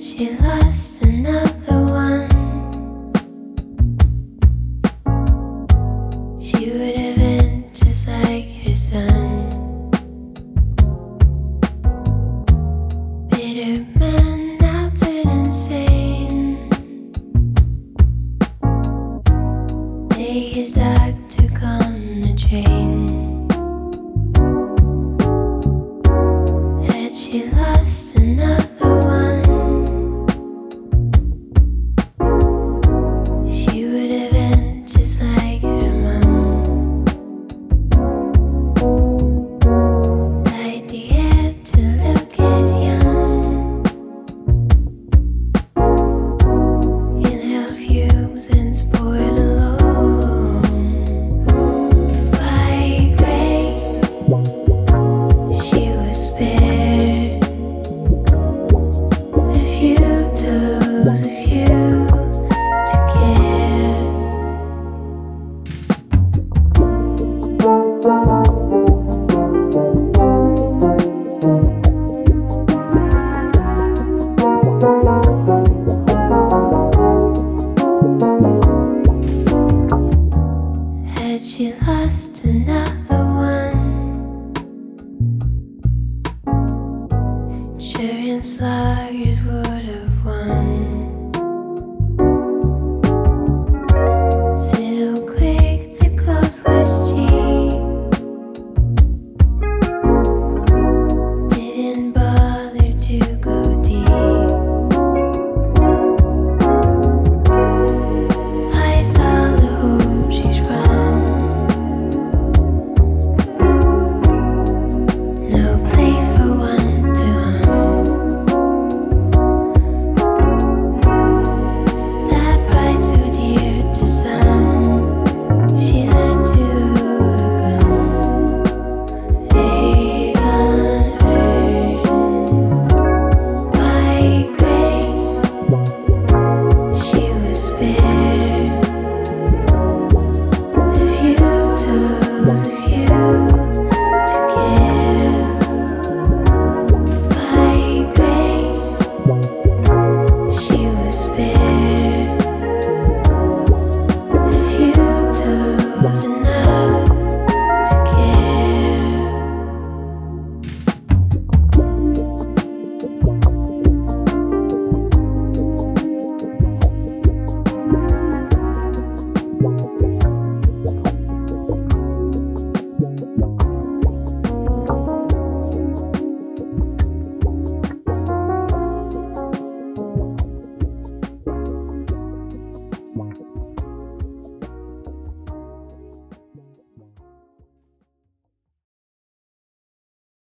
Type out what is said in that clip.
she lost another one, she would have been just like her son. Bitter man now turned insane. Day his dog took on a train. Had she lost another one, she would have been just like her mom. Dyed the hair to look as young. Inhale fumes and spoiled alone. By grace, she was spared. A few to lose, a few to care. Had she lost another one, insurance lawyers would have won.